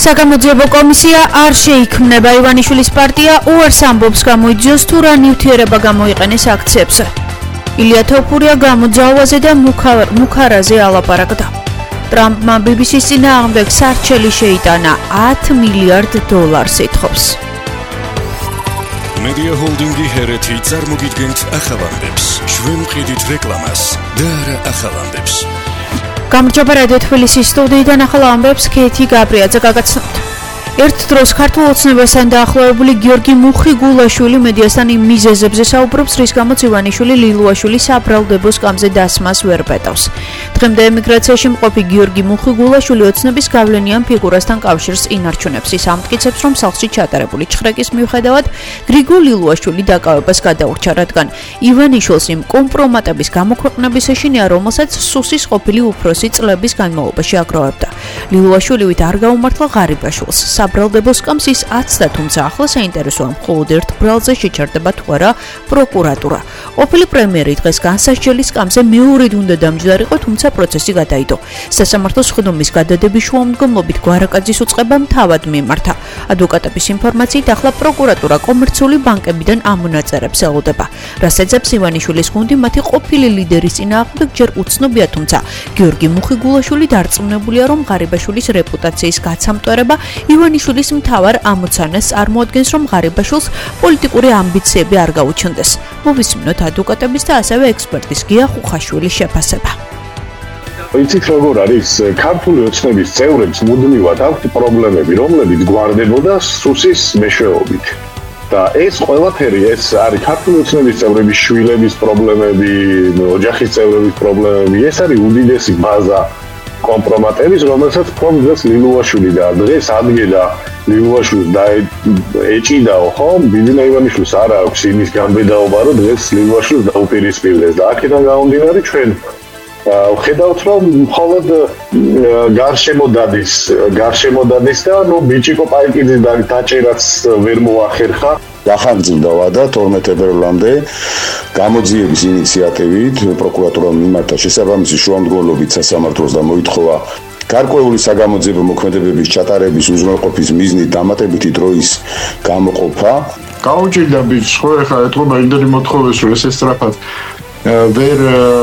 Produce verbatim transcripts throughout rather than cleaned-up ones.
საგამოძიებო კომისია არ შეიქმნება. ივანიშვილის პარტია უარს ამბობს გამოიძიოს თუ რა ნივთიერება გამოიყენეს აქციებზე. ილია თოფურია გამოძალვაზე და მუქარაზე ალაპარაკდა. ტრამპმა ბი ბი სის წინააღმდეგ სარჩელი შეიტანა ათ მილიარდ დოლარს ითხოვს. Media Holdingi ჰერეთი წარმოგიდგენთ ახალამდებს. ჩვენ ვყიდით რეკლამას და არა ახალამდებს. გამარჯობა რადიო თბილისის სტუდიიდან ახალ ამბებს ქეთი გაბრიაძე გაგაცნობთ. ერთ დროს ქართულ ოცნებასთან დაახლოებული გიორგი მუხიგულაშვილი მედიასთან იმ მიზეზებზე საუბრობს, რის გამოც ივანიშვილი ლილუაშვილი საბრალდებო სკამზე დასმას ვერ პეტავს. დღემდე ემიგრაციაში მყოფი გიორგი მუხიგულაშვილი ოცნების გავლენიან ფიგურასთან კავშირს ინარჩუნებს. ის ამტკიცებს, რომ სახლში ჩატარებული ჩხრეკის მიუხედავად გრიგოლ ლილუაშვილი დაკავებას გადაურჩა, რადგან ივანიშვილს იმ კომპრომატების გამოქვეყნების ეშინია, რომელსაც სუსის ყოფილი უფროსი წლების განმავლობაში აგროვებდა. ლილუაშვილივით არ გაუმართლა ღარიბაშვილს. საბრალდებო სკამს ის აცდა, თუმცა ახლა საინტერესოა მხოლოდ ერთ ბრალზე შეჩერდება თუ არა პროკურატურა. ყოფილი პრემიერი დღეს განსასჯელის სკამზე მეორედ უნდა დამჯდარიყო, თუმცა პროცესი გადაიდო. სასამართლოს ხდომის გადადების შუამდგომლობით გვარაკაძის უწყებამ თავად მიმართა. ადვოკატების ინფორმაციით ახლა პროკურატურა კომერციული ბანკებიდან ამონაწერებს ელოდება. რასაც ივანიშვილის გუნდი მათი ყოფილი ლიდერის წინააღმდეგ ჯერ უცნობია, თუმცა გიორგი მუხიგულაშვილი დარწმუნებულია, რომ ღარიბაშვილის რეპუტაციის გაცამტვერება ივანიშვილის მთავარ ამოცანას წარმოადგენს, რომ ღარიბაშვილს პოლიტიკური ამბიციები არ გაუჩნდეს. მოვისმინოთ ადვოკატების და ასევე ექსპერტის გია ხუხაშვილის შეფასება. იცით როგორ არის, ქართული ოცნების წევრებს მუდმივად აქვთ პრობლემები, რომლებიც გვარდებოდა სუსის მეშვეობით. და ეს ყველაფერი, ეს არის ქართული ოცნების წევრების შვილების პრობლემები, ოჯახის წევრების პრობლემები, ეს არის უდიდესი ბაზა კომპრომატების, რომელსაც ფონდს ლილუაშვილი და დღეს ადგედა ლილუაშვილს და ეჭიდაო, ხო? ბიძინა ივანიშვილს არ აქვს იმის გამბედაობა, რომ დღეს ლილუაშვილს დაუპირისპირდეს და აქედან გამომდინარე ჩვენ ვხედავთ, რომ მხოლოდ გარშემოდადის, გარშემოდადის და ნუ ბიჭიკო პაიკიძის დაჭერაც ვერ მოახერხა. გახანგრძლივდა ვადა თორმეტ თებერვლამდე გამოძიების ინიციატივით პროკურატურამ მიმართა შესაბამისი შუამდგომლობით სასამართლოს და მოითხოვა გარკვეული საგამოძიებო მოქმედებების ჩატარების უზრუნველყოფის მიზნით დამატებითი დროის გამოყოფა. გაუჭირდა ბიჭს, ხო ეხლა ეთქობა იმდენი მოთხოვეს, რომ ეს ესწრაფად ვერ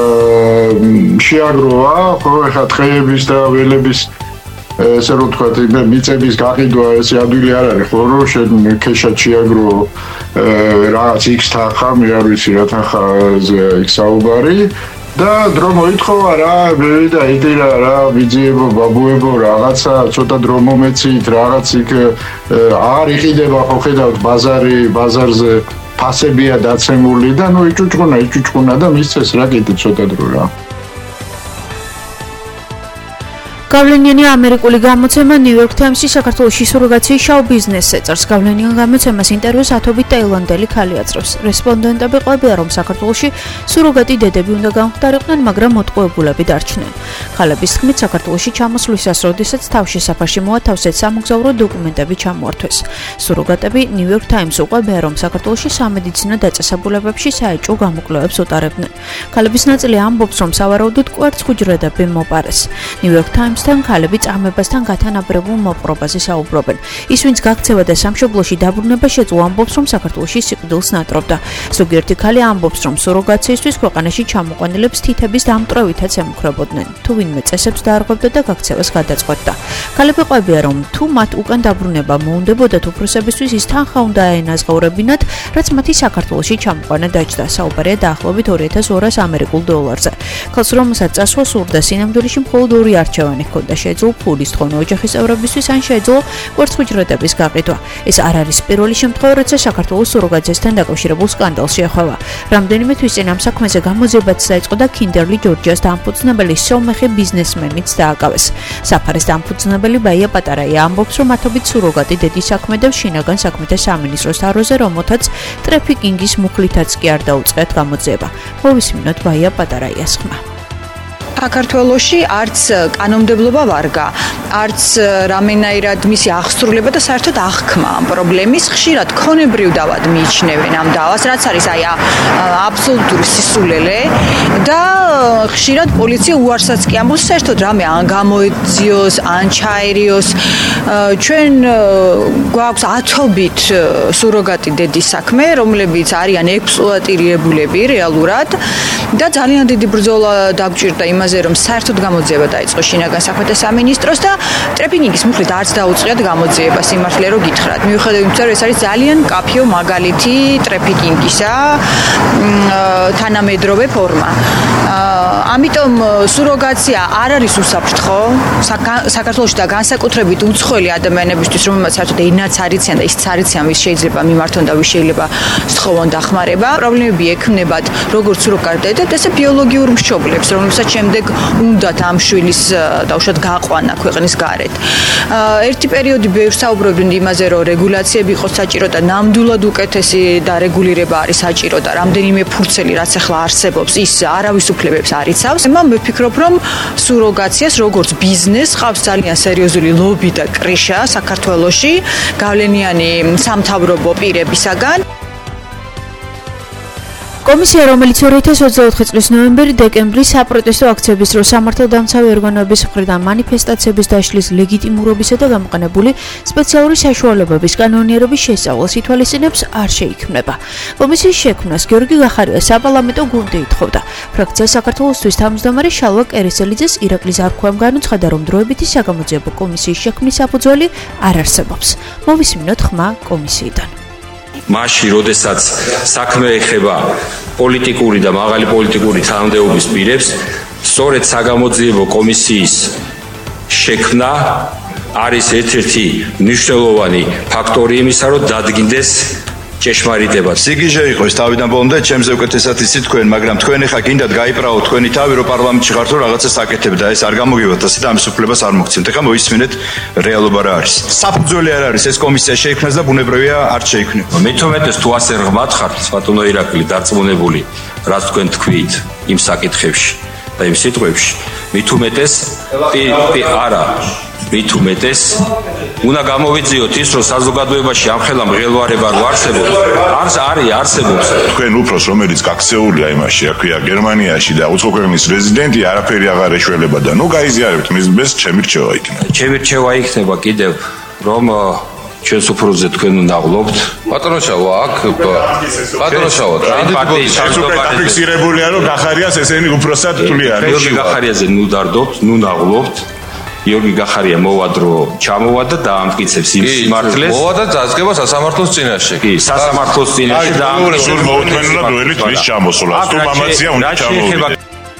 შეაგროვა, ხო ეხლა ტყეების და ველების ესე რომ თქვა, მიწების გაყიდვა ეს ადვილი არ არის, ხო რომ შენ ქეშად შეაგრო რაღაც X თანხა, მე არ ვიცი რა თანხაზე იქ საუბარი და დრო მოითხოვა რა, და იდეა რა, ვიძიებო, ბაბუებო, რაღაცა, ცოტა დრო მომეცით, რაღაც იქ არ იყიდება, ხო ხედავთ ბაზარი, ბაზარზე ფასებია დაცემული და ნუ იჭუჭყუნა, იჭუჭყუნა და მისცეს რა კიდე ცოტა დრო რა. გავლენიანი ამერიკული გამოცემა New York Times-ი საქართველოში სუროგაციის შოუ ბიზნესს ეწარს. გავლენიან გამოცემას ინტერვიუს ათობით ტაილანდელი ხალი აწევს. რესპონდენტები ყვებიან, რომ საქართველოში სუროგატი დედები უნდა გამხდარიყვნენ, მაგრამ მოტყუებულები დარჩნენ. ხალების თქმით, საქართველოში ჩამოსვლისას, როდესაც თავშესაფარში მოათავსეთ, სამოგზაურო დოკუმენტები ჩამოართვეს. სუროგატები New York Times-ს უყვებიან, რომ საქართველოში სამედიცინო დაწესებულებებში საეჭვო გამოკვლევებს უტარებდნენ. ხალების ნაწილი ამბობს, რომ სავარაუდოდ კვერცხ უჯრედები მოპარეს. New York Times თან ქალები წამებასთან გათანაბრებულ მოპყრობაზე საუბრობენ. ის, ვინც გაქცევა და სამშობლოში დაბრუნება შეძლო, ამბობს, რომ საქართველოში სიკვდილს ნატრობდა. ზოგიერთი ქალი ამბობს, რომ სუროგაციისთვის ქვეყანაში ჩამოყვანილებს თითების დამტვრევითაც ემუქრებოდნენ. თუ ვინმე წესებს დაარღვევდა და გაქცევას გადაწყვეტდა. ქალები ყვებიან, რომ თუ მათ უკან დაბრუნება მოუნდებოდათ, უფროსებისთვის ის თანხა უნდა აენაზღაურებინათ, რაც მათი საქართველოში ჩამოყვანა დაჯდა. საუბარია დაახლოებით ორი ათას ორას ამერიკულ დოლარზე. ქალს, რომელსაც წასვლა სურდა, სინამდვილეში მხოლოდ ორი არჩევანი ჰქონდა, შეეძლო ფულის თხოვნა ოჯახის წევრებისთვის, ან შეეძლო კვერცხუჯრედების გაყიდვა. ეს არ არის პირველი შემთხვევა, როცა საქართველოს სუროგაციასთან დაკავშირებულ სკანდალს შეეხება. რამდენიმე თვის წინ ამ საქმეზე გამოძიებაც დაიწყო და ქინდერლი ჯორჯიას დამფუძნებელი სომეხი ბიზნესმენიც დააკავეს. საფარის დამფუძნებელი ბაია პატარაია ამბობს, რომ ათობით სუროგატი დედის საქმედებს შინაგან საქმეთა სამინისტროს თაროზე, რომელთაც ტრაფიკინგის მუხლითაც კი არ დაუწყეთ გამოძიება. მოვისმინოთ ბაია პატარაიას ხმა. საქართველოში არც კანონმდებლობა ვარგა, არც რამენაირად მისი აღსრულება და საერთოდ აღქმა ამ პრობლემის ხშირად ქონებრივ დავად მიიჩნევენ ამ დავას, რაც არის აი აბსოლუტური სისულელე და ხშირად პოლიცია უარსაც კი ამბობს საერთოდ რამე ან გამოეძიოს, ან ჩაერიოს. ჩვენ გვაქვს ათობით სუროგატი დედის საქმე, რომლებიც არიან ექსპლუატირებულები რეალურად და ძალიან დიდი ბრძოლა დაგჭირდა იმაზე, რომ საერთოდ გამოძიება დაიწყო შინაგან საქმეთა სამინისტროს და ტრეფიკინგის მუხლით არც დაუწყიათ გამოძიება სიმართლე რო გითხრათ. მიუხედავად იმისა, რომ ეს არის ძალიან კაფეო მაგალითი ტრეფიკინგისა თანამედროვე ფორმა. ამიტომ სუროგაცია არ არის უსაფრთხო საქართველოში და განსაკუთრებით უცხოელი ადამიანებისთვის, რომელმაც საერთოდ ენაც არიციან და ისიც არიციან, ვის შეიძლება მიმართონ და ვის შეიძლება სთხოვონ დახმარება. პრობლემები ექმნებათ როგორც სუროგატად, ესე ბიოლოგიურ მშობლებს, რომელსაც შემდეგ უნდათ ამ შვილის დაუშვათ გაყვანა ქვეყნის გარეთ. ერთი პერიოდი ბევრ საუბრობდნენ იმაზე, რომ რეგულაციები იყოს საჭირო და ნამდვილად უკეთესი დარეგულირება არის საჭირო და რამდენიმე ფურცელი რაც ახლა არსებობს, ის არავის უფლებებს არ იცავს. მე ვფიქრობ, რომ სუროგაციას როგორც ბიზნეს ყავს ძალიან სერიოზული ლობი და კრიშა საქართველოში გავლენიანი სამთავრობო პირებისაგან. კომისია, რომელიც ორი ათას ოცდაოთხი წლის ნოემბერ-დეკემბრის საპროტესტო აქციების დროს სამართალდამცავი ორგანოების მხრიდან მანიფესტაციების დაშლის ლეგიტიმურობისა და გამოყენებული სპეციალური საშუალებების კანონიერების შესწავლას ითვალისწინებს, არ შეიქმნება. კომისიის შექმნას გიორგი გახარიას საპარლამენტო გუნდი ითხოვდა. ფრაქცია საქართველოსთვის თავმჯდომარე შალვა კერესელიძეს ირაკლის არქვამ განუცხადა, რომ დროებითი საგამოძიებო კომისიის შექმნის საფუძველი არ არსებობს. მოვისმინოთ ხმა კომისიიდან. მაშინ, როდესაც საქმე ეხება პოლიტიკური და მაღალი პოლიტიკური თანამდებობის პირებს, სწორედ საგამოძიებო კომისიის შექმნა არის ერთ-ერთი მნიშვნელოვანი ფაქტორი იმისა, რომ დადგინდეს ჭეშმარიტება. სიგიჟე იყო ეს თავიდან ბოლომდე, ჩემზე უკეთესად იცით თქვენ, მაგრამ თქვენ ახლა გინდათ გაიправოთ თქვენი თავი, რომ პარლამენტში ხართ, რომ რაღაცას აკეთებთ და ეს არ გამოგივათ ასე და ამის უფლებას არ მოგცემთ. ახლა მოისმინეთ რეალობა რა არის. საფუძველი არ არის ეს კომისია შეიქმნას და ბუნებრივია არ შეიქმნება. მით უმეტეს თუ ასე ღმად ხართ, ბატონო ირაკლი, დარწმუნებული, რაც თქვენ თქვით იმ საკითხებში და იმ სიტყვებში, მით უმეტეს არა მით უმეტეს უნდა გამოვიძიოთ ის, რომ საზოგადოებაში ამხელა მღელვარება რო არსებობს, არც არის არსებობს. თქვენ უფროს, რომელიც გაქცეულია იმაში, აქვია გერმანიაში და უცხო ქვეყნის რეზიდენტი, არაფერი აღარ ეშველება და ნუ გაიზიარებთ მის ბეს, ჩემი რჩევა იქნება. ჩემი რჩევა იქნება კიდევ, რომ ჩვენს უფროსზე თქვენ უნდა აღლობთ. ბატონო შავა, აქ ბატონო შავა, პარტიის ფიქსირებულია, რომ გახარიას ესენი უფროსად თვლიან. გიორგი გახარიაზე ნუ დარდობთ, ნუ ნაღლობთ. გიორგი გახარია მოვადრო, ჩამოვა და დაამტკიცებს იმ სიმართლეს. მოვა და წასგება სასამართლოს წინაშე. კი, სასამართლოს წინაშე და სულ მოუთმენლა დუელით მის ჩამოსვლა. თუ მამაცია უნდა ჩამოვიდეს.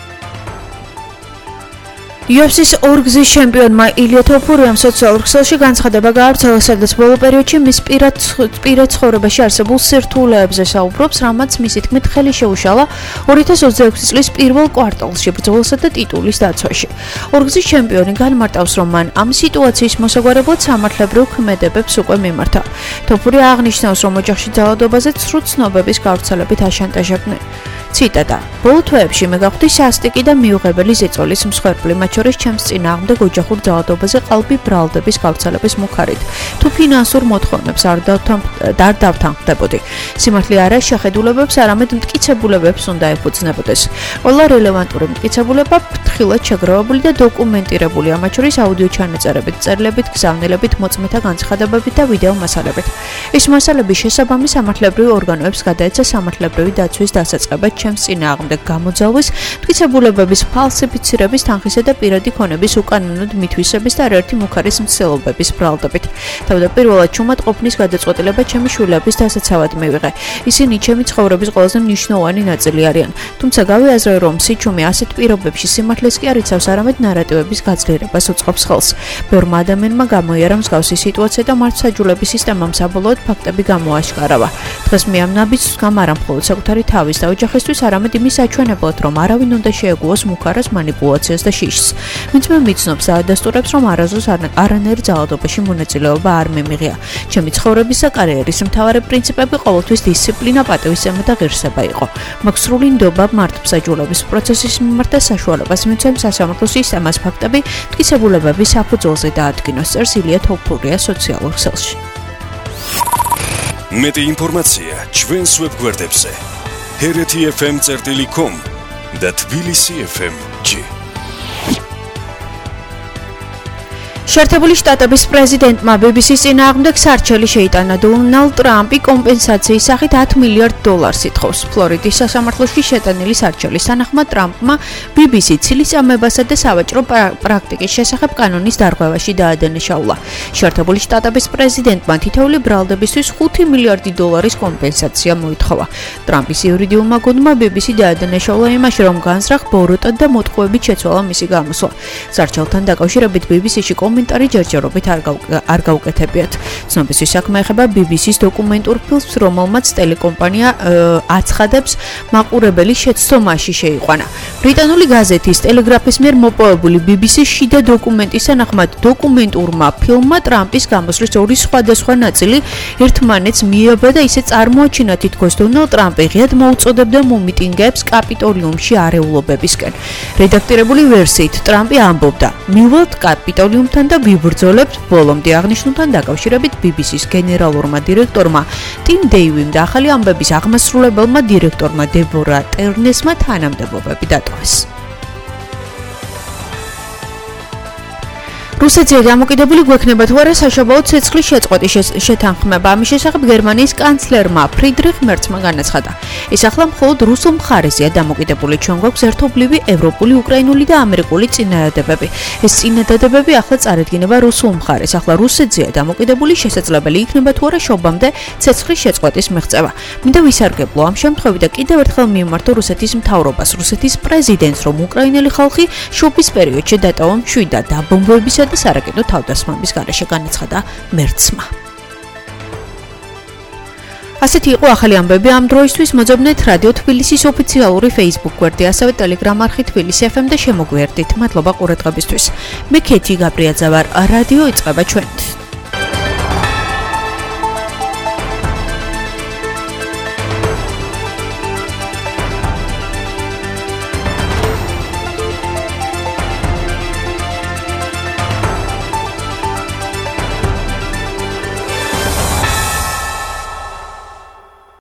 იუ ეფ სი-ის ორგზის ჩემპიონმა ილია თოფურიამ სოციალურ ქსელში განცხადება გაავრცელა, სადაც ბოლო პერიოდში მის პირად ცხოვრებაში არსებულ სირთულეებზე საუბრობს, რამაც მისი თქმით ხელი შეუშალა ორი ათას ოცდაექვსი წლის პირველ კვარტალში ბრძოლასა და ტიტულის დაცვაში. ორგზის ჩემპიონი განმარტავს, რომ მან ამ სიტუაციის მოსაგვარებლად სამართლებრივ ქმედებებს უკვე მიმართა. თოფური აღნიშნავს, რომ ოჯახში ძალადობაზე ცრუ ცნობების გავრცელებით აშანტაჟებდნენ. ციტატა: ბოლო თვეებში მე გავხდი სასტიკი და მიუღებელი ზეწოლის მსხვერპლი, მათ შორის ჩემს წინააღმდეგ ოჯახურ ძალადობაზე ყალბი ბრალდების გავრცელების მუხარით. თუ ფინანსურ მოთხოვნებს არ დავთანხმდებოდი, სიმართლე არა შეხედულებებს, არამედ მტკიცებულებებს უნდა ეფუძნებოდეს. ყველა რელევანტური მტკიცებულება ფრთხილად შეგროვებული და დოკუმენტირებულია, მათ შორის აუდიო ჩანაწერებით, წერილებით, გზავნილებით, მოწმეთა განცხადებებით და ვიდეო მასალებით. ეს მასალები შესაბამის სამართლებრივ ორგანოებს გადაეცა სამართლებრივი დაცვის დასაწყებად ჩემს წინააღმდეგ გამოძალვის, მტკიცებულებების ფალსიფიცირების, თანხისა და პირადი ქონების უკანონოდ მითვისების და არაერთი მუხარის მცდელობების ბრალდებით. თავდაპირველად ჩუმატყოფნის გადაწყვეტილება ჩემი შვილების დასაცავად მივიღე. ისინი ჩემი ცხოვრების ყველაზე მნიშვნელოვანი ნაწილი არიან. თუმცა გავიაზრე, რომ სიჩუმე ასეთ პირობებში სიმართლეს კი არ იცავს, არამედ ნარატივების გაძლიერებას უწყობს ხელს. ბევრმა ადამიანმა გამოიარა მსგავსი სიტუაცია და მართლმსაჯულების სისტემამ საბოლოოდ ფაქტები გამოაშკარავა. დღეს მე ამ ნაბიჯს გამარამ მხოლოდ საკუთარი თავის და ოჯახის მისთვის, არამედ იმის საჩვენებლად, რომ არავინ უნდა შეეგუოს მუქარას манипуляციას და შიშს. ვინც მე მიცნობს და ადასტურებს, რომ არაზოს არანაირ ძალადობაში მონაწილეობა არ მიმიღია. ჩემი ცხოვრების და კარიერის მთავარი პრინციპები ყოველთვის დისციპლინა, პატივისცემა და ღირსება იყო. მაქვს სრული ნდობა მართლმსაჯულების პროცესის მიმართ და საშუალებას მიცემ სასამართლო სისტემას ფაქტები მტკიცებულებების საფუძველზე დაადგინოს, წერს ილია თოფურია სოციალურ ქსელში. მეტი ინფორმაცია ჩვენს ვებგვერდებზე ჰერეთი ეფ ემ წერტილი კომ და თბილისი ეფ ემ ჯი. შეერთებული შტატების პრეზიდენტმა ბი ბი სის წინააღმდეგ სარჩელი შეიტანა დონალდ ტრამპი კომპენსაციის სახით ათ მილიარდ დოლარს ითხოვს. ფლორიდის სასამართლოში შეტანილი სარჩელის თანახმად ტრამპმა ბი ბი სი ცილისამებასა და სავაჭრო პრაქტიკის შესახებ კანონის დარღვევაში დაადანაშაულა. შეერთებული შტატების პრეზიდენტმა თითოეული ბრალდებისთვის ხუთი მილიარდი დოლარის კომპენსაცია მოითხოვა. ტრამპის იურიდიულმა გუნდმა ბი ბი სი დაადანაშაულა იმაში, რომ განზრახ ბოროტად და მოტყუებით შეცვალა მისი გამოსვლა. სარჩელთან დაკავშირებით ბი ბი სიში კომენტარი ჯერჯერობით არ გაუკეთებიათ. ცნობისთვის საქმე ეხება ბი ბი სის დოკუმენტურ ფილმს, რომელმაც ტელეკომპანია აცხადებს მაყურებელი შეცდომაში შეიყვანა. ბრიტანული გაზეთის ტელეგრაფის მიერ მოპოვებული ბი ბი სის შიდა დოკუმენტის თანახმად დოკუმენტურმა ფილმმა ტრამპის გამოსვლის ორი სხვადასხვა ნაწილი ერთმანეთს მიაბა და ისე წარმოაჩინა, თითქოს დონალდ ტრამპი ღიად მოუწოდებდა მომიტინგეებს კაპიტოლიუმში არეულობებისკენ. რედაქტირებული ვერსიით ტრამპი ამბობდა: მივალთ კაპიტოლიუმთან და ვიბრძოლებთ. ბოლომდე აღნიშნულთან დაკავშირებით ბი ბი სის გენერალურმა დირექტორმა ტიმ დეივიმ და ახალი ამბების აღმასრულებელმა დირექტორმა დებორა ტერნესმა თანამდებობები დატოვეს. რუსეთზე დამოკიდებული გვექნება თუ არა საშობაო ცეცხლის შეწყვეტის შეთანხმება. ამის შესახებ გერმანიის კანცლერმა ფრიდრიხ მერცმა განაცხადა. ეს ახლა მხოლოდ რუსულ მხარეზეა დამოკიდებული, ჩვენ გვაქვს ერთობლივი ევროპული, უკრაინული და ამერიკული წინადადებები. ეს წინადადებები ახლა წარედგინება რუსულ მხარეს. ახლა რუსეთზეა დამოკიდებული, შესაძლებელი იქნება თუ არა შობამდე ცეცხლის შეწყვეტის მიღწევა. მინდა ვისარგებლო ამ შემთხვევით და კიდევ ერთხელ მიმართო რუსეთის მთავრობას, რუსეთის პრეზიდენტს, რომ უკრაინელი ხალხი შობის პერიოდში დატოვა მშვიდად დაბომბვებისა და სარაკეტო თავდასხმების გარეშე, განაცხადა მერცმა. ასეთი იყო ახალი ამბები ამ დროისთვის. მოძებნეთ რადიო თბილისის ოფიციალური Facebook გვერდი, ასევე Telegram არხი თბილისი ეფ ემ და შემოგვიერთდით. მადლობა ყურადღებისთვის. მე ქეთი გაბრიაძე ვარ. რადიო იწყება ჩვენით.